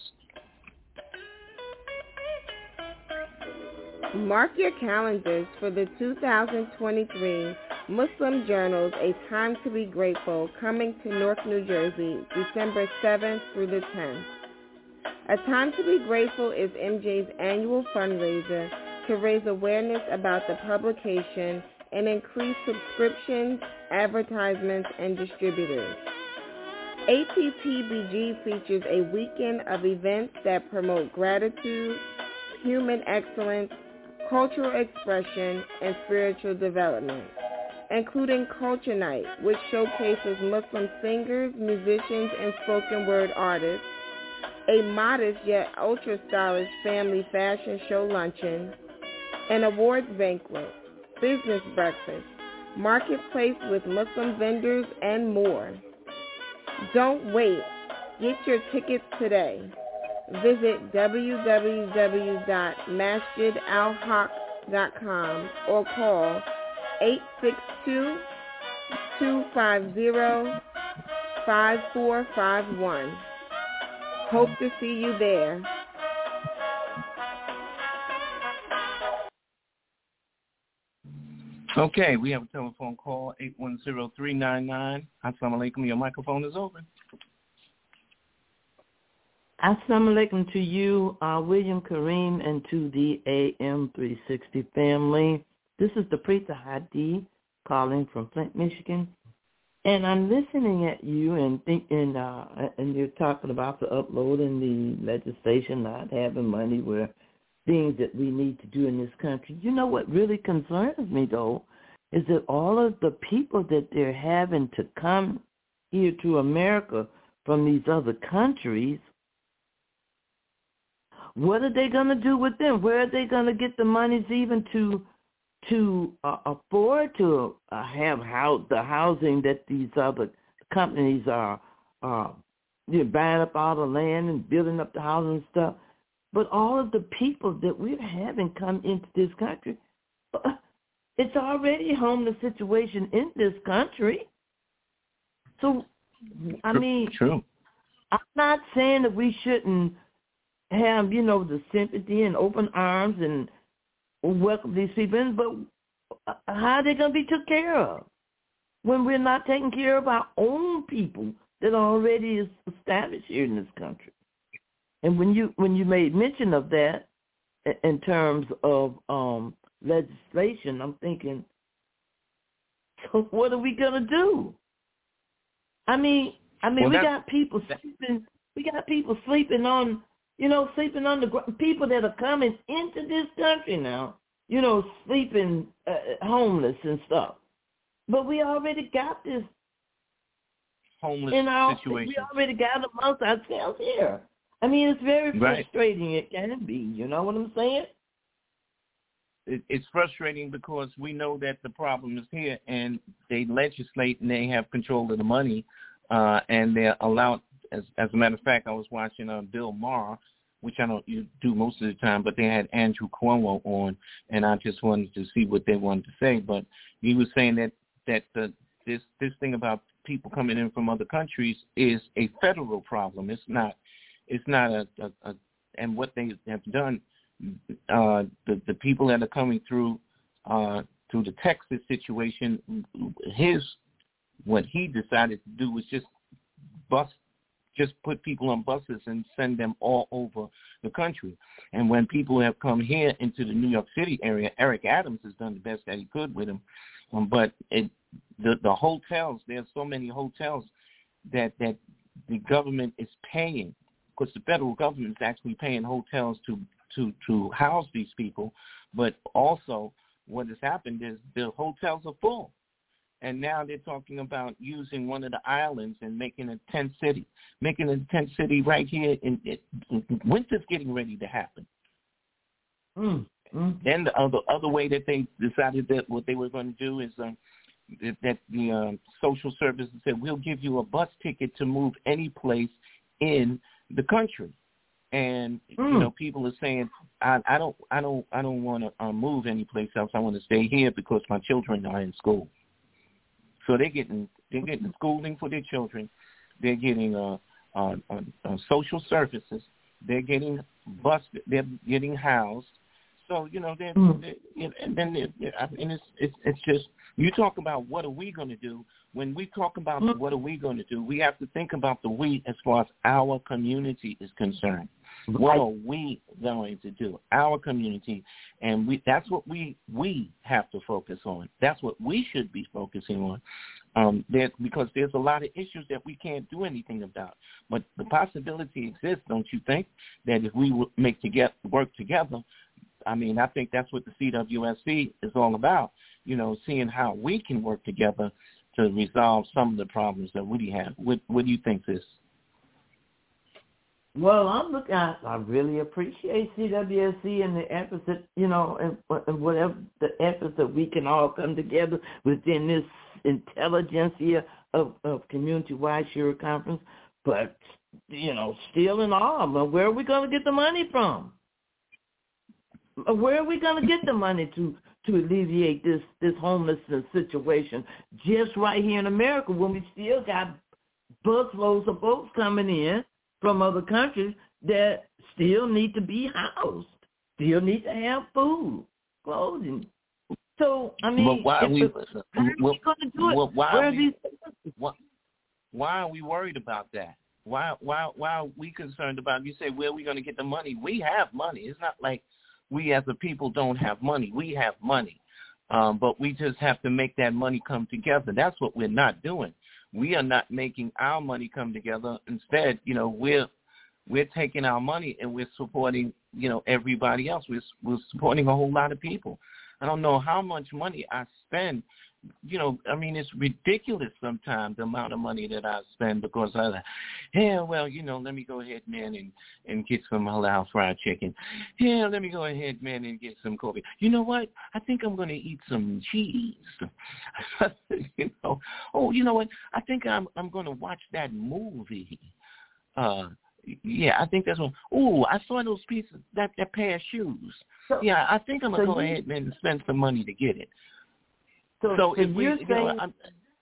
Mark your calendars for the two thousand twenty-three Muslim Journals, A Time to Be Grateful, coming to Newark, New Jersey, December seventh through the tenth. A Time to Be Grateful is M J's annual fundraiser to raise awareness about the publication and increase subscriptions, advertisements, and distributors. A T P B G features a weekend of events that promote gratitude, human excellence, cultural expression, and spiritual development, including Culture Night, which showcases Muslim singers, musicians, and spoken word artists, a modest yet ultra-stylish family fashion show luncheon, an awards banquet, business breakfast, marketplace with Muslim vendors, and more. Don't wait. Get your tickets today. Visit w w w dot masjid al haq dot com or call eight six two, two five zero, five four five one. Hope to see you there. Okay, we have a telephone call, eight one zero, three nine nine. Assalamu alaikum, your microphone is open. Assalamu alaikum to you, uh, William Kareem, and to the A M three sixty family. This is the Preeta Hadi calling from Flint, Michigan. And I'm listening at you and thinking, uh, and you're talking about the uploading the legislation, not having money, where things that we need to do in this country. You know what really concerns me, though, is that all of the people that they're having to come here to America from these other countries, what are they going to do with them? Where are they going to get the monies even to to uh, afford to uh, have house, the housing that these other companies are uh, you know, buying up all the land and building up the housing and stuff? But all of the people that we're having come into this country, it's already a homeless situation in this country. So, I mean, True. I'm not saying that we shouldn't have, you know, the sympathy and open arms and welcome these people in, but how are they going to be took care of when we're not taking care of our own people that already is established here in this country? And when you when you made mention of that in terms of um, legislation, I'm thinking, so what are we going to do? I mean, I mean, well, we got people sleeping. We got people sleeping on, you know, sleeping on the ground. People that are coming into this country now, you know, sleeping uh, homeless and stuff. But we already got this homeless in our, situation. We already got it amongst ourselves here. I mean, it's very right. frustrating. It can be. You know what I'm saying? It, it's frustrating because we know that the problem is here, and they legislate and they have control of the money, uh, and they're allowed. As, as a matter of fact, I was watching uh, Bill Maher, which I don't you do most of the time, but they had Andrew Cuomo on, and I just wanted to see what they wanted to say. But he was saying that that the, this this thing about people coming in from other countries is a federal problem. It's not. It's not a, a, a and what they have done. Uh, the the people that are coming through uh, through the Texas situation, his what he decided to do was just bus. just put people on buses and send them all over the country. And when people have come here into the New York City area, Eric Adams has done the best that he could with them. Um, but it, the, the hotels, there's so many hotels that, that the government is paying, because the federal government is actually paying hotels to, to, to house these people. But also what has happened is the hotels are full. And now they're talking about using one of the islands and making a tent city, making a tent city right here. In, in, in winter's getting ready to happen. Mm, mm. Then the other other way that they decided that what they were going to do is um, that, that the um, social services said, we'll give you a bus ticket to move any place in the country. And mm. you know, people are saying, I, I don't, I don't, I don't want to uh, move anyplace else. I want to stay here because my children are in school. So they're getting they're getting schooling for their children. They're getting uh, uh, uh, uh, social services. They're getting bus. They're getting housed. So you know, they're, mm. they're, and then they're, they're, I mean, it's, it's it's just you talk about what are we going to do. When we talk about mm. what are we going to do, we have to think about the we as far as our community is concerned. What are we going to do? Our community, and we that's what we we have to focus on. That's what we should be focusing on, um, there, because there's a lot of issues that we can't do anything about. But the possibility exists, don't you think, that if we make to get work together, I mean, I think that's what the C W S C is all about, you know, seeing how we can work together to resolve some of the problems that we have. What, what do you think, sis? Well, I'm looking. I, I really appreciate C W S C and the efforts that, you know, and, and whatever the efforts that we can all come together within this intelligentsia of, of community-wide Shura Conference. But, you know, still in all, where are we going to get the money from? Where are we going to get the money to to alleviate this, this homelessness situation just right here in America when we still got busloads of folks coming in from other countries that still need to be housed, still need to have food, clothing. So, I mean, but why are we, how are we going to do it? Well, why, Where are are we, these? why, why are we worried about that? Why, why, why are we concerned about, you say, where are we going to get the money? We have money. It's not like we as a people don't have money. We have money. Um, but we just have to make that money come together. That's what we're not doing. We are not making our money come together. Instead, you know, we're we're taking our money and we're supporting, you know, everybody else. We're, we're supporting a whole lot of people. I don't know how much money I spend. You know, I mean, it's ridiculous sometimes the amount of money that I spend because I, yeah, well, you know, let me go ahead, man, and, and get some halal fried chicken. Yeah, let me go ahead, man, and get some coffee. You know what? I think I'm going to eat some cheese. you know, oh, you know what? I think I'm I'm going to watch that movie. Uh, yeah, I think that's one. Oh, I saw those pieces, that that pair of shoes. So, yeah, I think I'm going to so go you, ahead, man, and spend some money to get it. So, so, so if we, you're you saying, know, I'm,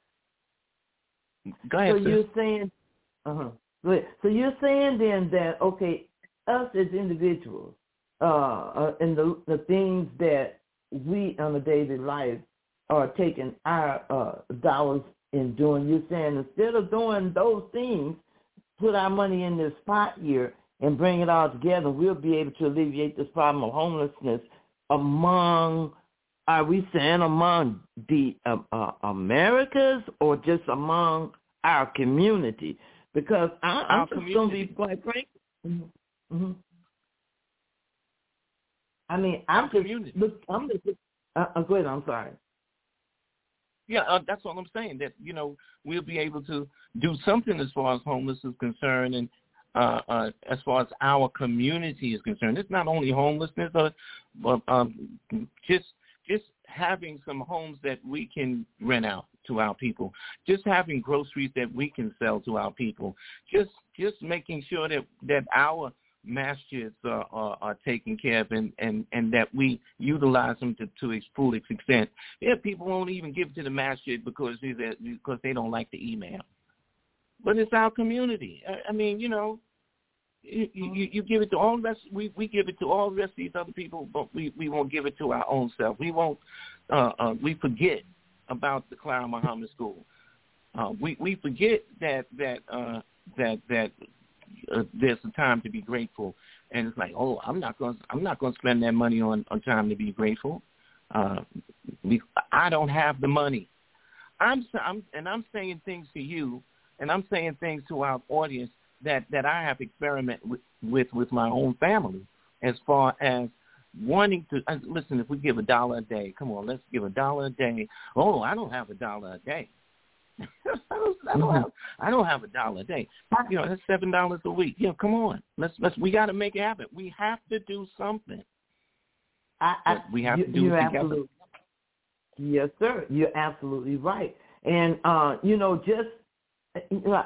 go ahead. So sis. you're saying, uh-huh. Go ahead. So you're saying then that okay, us as individuals, uh, uh, and the the things that we on a daily life are taking our uh, dollars and doing. You're saying instead of doing those things, put our money in this pot here and bring it all together. We'll be able to alleviate this problem of homelessness among. Are we saying among the uh, uh, Americas or just among our community? Because I, I'm just going to be quite frank. Mm-hmm. Mm-hmm. I mean, I'm our just community. look. I'm just. Uh, uh, go ahead. I'm sorry. Yeah, uh, that's all I'm saying. That you know we'll be able to do something as far as homelessness is concerned, and uh, uh, as far as our community is concerned. It's not only homelessness, but, but um, just. Just having some homes that we can rent out to our people, just having groceries that we can sell to our people, just just making sure that, that our masjids are, are, are taken care of and, and, and that we utilize them to, to its full extent. Yeah, people won't even give it to the masjid because, because they don't like the email. But it's our community. I, I mean, you know, You, you, you give it to all the rest. We, we give it to all the rest of these other people, but we, we won't give it to our own self. We won't. Uh, uh, we forget about the Clara Muhammad School. Uh, we we forget that that uh, that that uh, there's a time to be grateful, and it's like, oh, I'm not going. I'm not going to spend that money on, on time to be grateful. Uh, we, I don't have the money. I'm, I'm and I'm saying things to you, and I'm saying things to our audience. That, that I have experimented with, with with my own family as far as wanting to uh, listen. If we give a dollar a day, come on, let's give a dollar a day. Oh, I don't have a dollar a day. I, don't, I don't have I don't have a dollar a day. You know, that's seven dollars a week. You know, come on, let's let's we got to make it happen. We have to do something. I, I, we have you, to do it together. Absolutely, yes, sir. You're absolutely right. And uh, you know, just you know.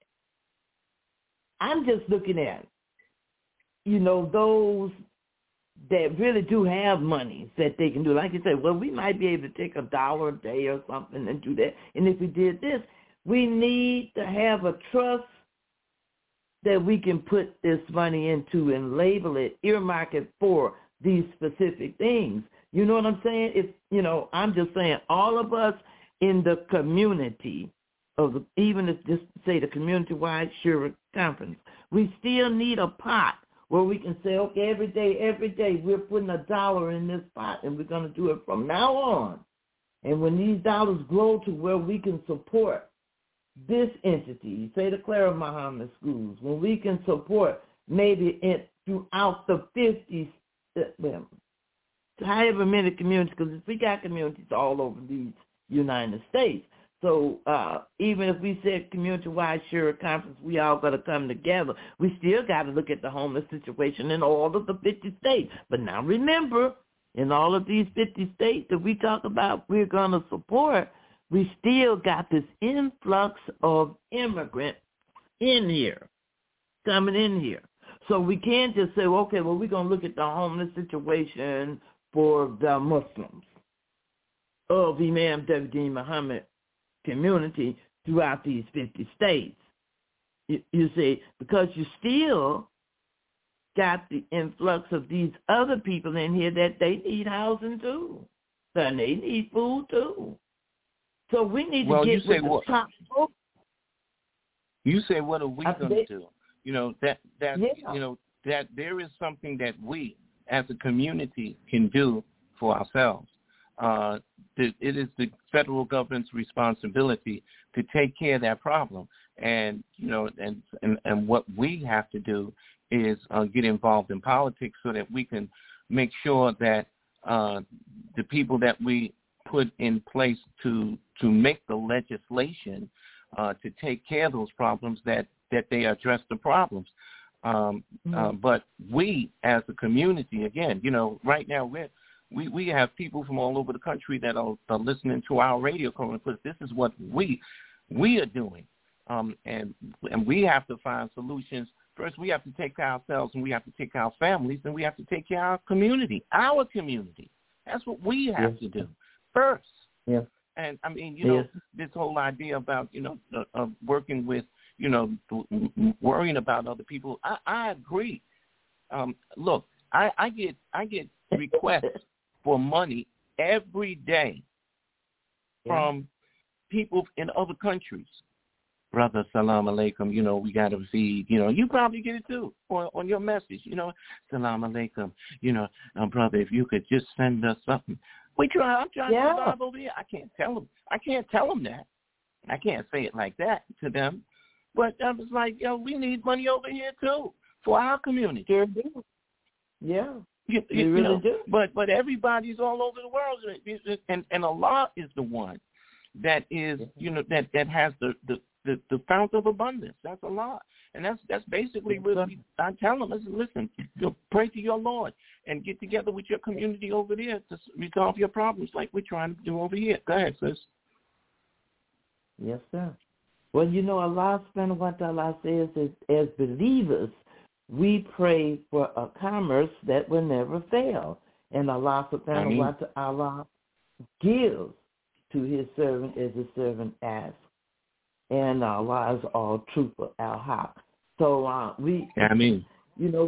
I'm just looking at, you know, those that really do have money that they can do. Like you said, well, we might be able to take a dollar a day or something and do that. And if we did this, we need to have a trust that we can put this money into and label it, earmark it for these specific things. You know what I'm saying? It's, you know, I'm just saying all of us in the community, of the, even if just say the community-wide Shura conference, we still need a pot where we can say, okay, every day, every day, we're putting a dollar in this pot, and we're going to do it from now on. And when these dollars grow to where we can support this entity, say the Clara Muhammad schools, when we can support maybe it throughout the fifty, well, however many communities, because we got communities all over these United States. So uh, even if we said community-wide Shura conference, we all got to come together. We still got to look at the homeless situation in all of the fifty states. But now remember, in all of these fifty states that we talk about we're going to support, we still got this influx of immigrants in here, coming in here. So we can't just say, well, okay, well, we're going to look at the homeless situation for the Muslims of Imam W D Muhammad community throughout these fifty states. You, you see, because you still got the influx of these other people in here that they need housing too, and they need food too. So we need well, to get you say with what? the top. You say, what are we going to do? You know that that yeah. you know that there is something that we as a community can do for ourselves. uh, it is the federal government's responsibility to take care of that problem. And, you know, and, and, and what we have to do is uh, get involved in politics so that we can make sure that uh, the people that we put in place to to make the legislation uh, to take care of those problems, that, that they address the problems. Um, mm-hmm. uh, but we, as a community, again, you know, right now we're, we we have people from all over the country that are, are listening to our radio program because this is what we we are doing, um, and and we have to find solutions. First, we have to take care of ourselves, and we have to take care of our families, and we have to take care of our community, our community. That's what we have yes. to do first. Yeah. And I mean, you know, yes. this whole idea about you know uh, uh, working with you know worrying about other people. I, I agree. Um, look, I, I get I get requests for money every day yeah. from people in other countries. Brother, salam alaikum, you know, we got to feed, you know, you probably get it too on, on your message, you know, salam alaikum, you know, um, brother, if you could just send us something. We try, I'm trying yeah. to survive over here. I can't tell them. I can't tell them that. I can't say it like that to them. But I was like, yo, we need money over here too for our community. Sure do. Yeah. You, you, you really know, do. But but everybody's all over the world, and and Allah is the one that is you know that, that has the, the, the, the fount of abundance. That's Allah, and that's that's basically what we, I tell them. Listen, listen, you know, pray to your Lord and get together with your community over there to resolve your problems, like we're trying to do over here. Go ahead, sis. Yes, sir. Well, you know, Allah subhanahu wa ta'ala says as, as believers, we pray for a commerce that will never fail. And Allah subhanahu wa ta'ala gives to his servant as his servant asks. And Allah is all truthful, al-haq. So uh, we, I mean, you know,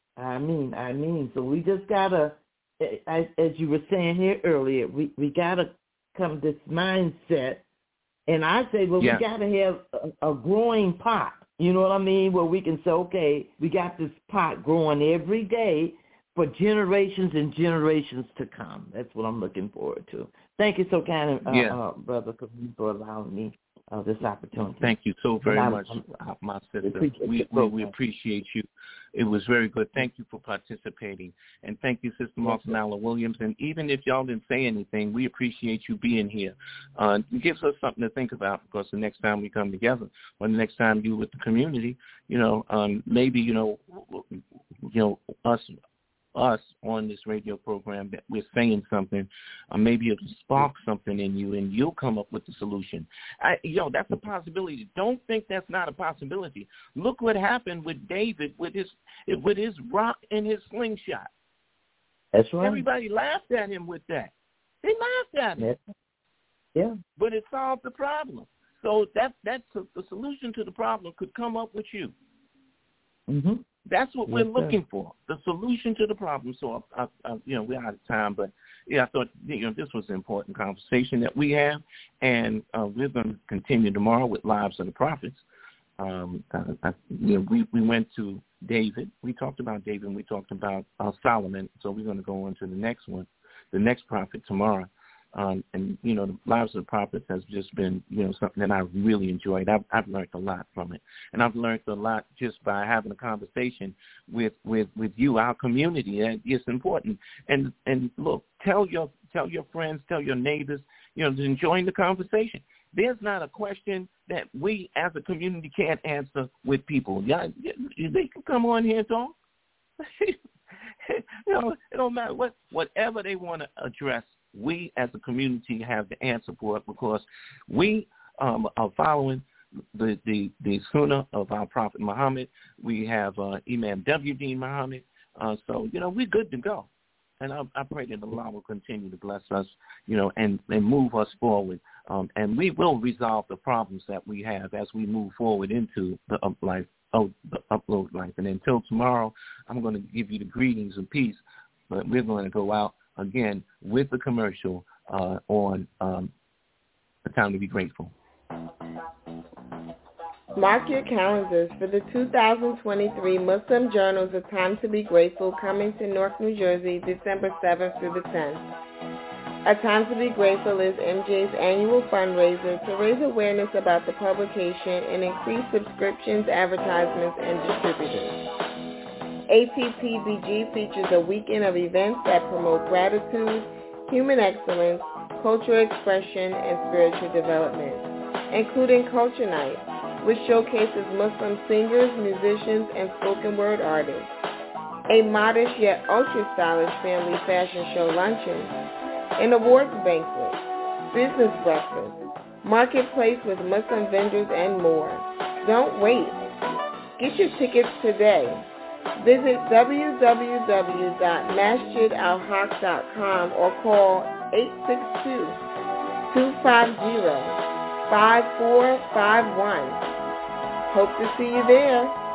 I mean, I mean, so we just got to, as, as you were saying here earlier, we, we got to come to this mindset. And I say, well, yeah. we got to have a, a growing pot. You know what I mean? Where we can say, okay, we got this pot growing every day for generations and generations to come. That's what I'm looking forward to. Thank you so kind, uh, yeah. uh, Brother, for allowing me uh, this opportunity. Thank you so very I, much, I'm, my sister. We, we, we appreciate you. It was very good. Thank you for participating. And thank you, Sister Marcelala Williams. And even if y'all didn't say anything, we appreciate you being here. Uh, it gives us something to think about because the next time we come together or the next time you with the community, you know, um, maybe, you know, you know, us us on this radio program that we're saying something, or maybe it'll spark something in you and you'll come up with the solution. I, yo, that's a possibility. Don't think that's not a possibility. Look what happened with David with his with his rock and his slingshot. That's right. Everybody laughed at him with that. They laughed at him. Yeah. yeah. But it solved the problem. So that that's a, the solution to the problem could come up with you. Mm-hmm. That's what yes, we're looking sir. for, the solution to the problem. So, I, I, you know, we're out of time, but, yeah, I thought, you know, this was an important conversation that we have, and uh, we're going to continue tomorrow with Lives of the Prophets. Um, I, you know, we, we went to David. We talked about David, and we talked about uh, Solomon, so we're going to go on to the next one, the next prophet tomorrow. Um, and, you know, the Lives of the Prophets has just been, you know, something that I really enjoyed. I've, I've learned a lot from it. And I've learned a lot just by having a conversation with, with, with you, our community. And it's important. And, and look, tell your, tell your friends, tell your neighbors, you know, to join the conversation. There's not a question that we as a community can't answer with people. Yeah, they can come on here and talk. You know, it don't matter what, whatever they want to address. We as a community have the answer for it because we um, are following the, the, the sunnah of our Prophet Muhammad. We have uh, Imam W D Muhammad. Uh, so, you know, we're good to go. And I, I pray that Allah will continue to bless us, you know, and, and move us forward. Um, and we will resolve the problems that we have as we move forward into the up life, oh, the upload life. And until tomorrow, I'm going to give you the greetings of peace, but we're going to go out again with the commercial uh, on um, A Time to Be Grateful. Mark your calendars for the two thousand twenty-three Muslim Journals A Time to Be Grateful coming to Newark, New Jersey, December seventh through the tenth. A Time to Be Grateful is M J's annual fundraiser to raise awareness about the publication and increase subscriptions, advertisements, and distributors. A T P B G features a weekend of events that promote gratitude, human excellence, cultural expression, and spiritual development, including Culture Night, which showcases Muslim singers, musicians, and spoken word artists, a modest yet ultra-stylish family fashion show luncheon, an awards banquet, business breakfast, marketplace with Muslim vendors, and more. Don't wait. Get your tickets today. Visit w w w dot masjid al haq dot com or call eight six two, two five zero, five four five one. Hope to see you there.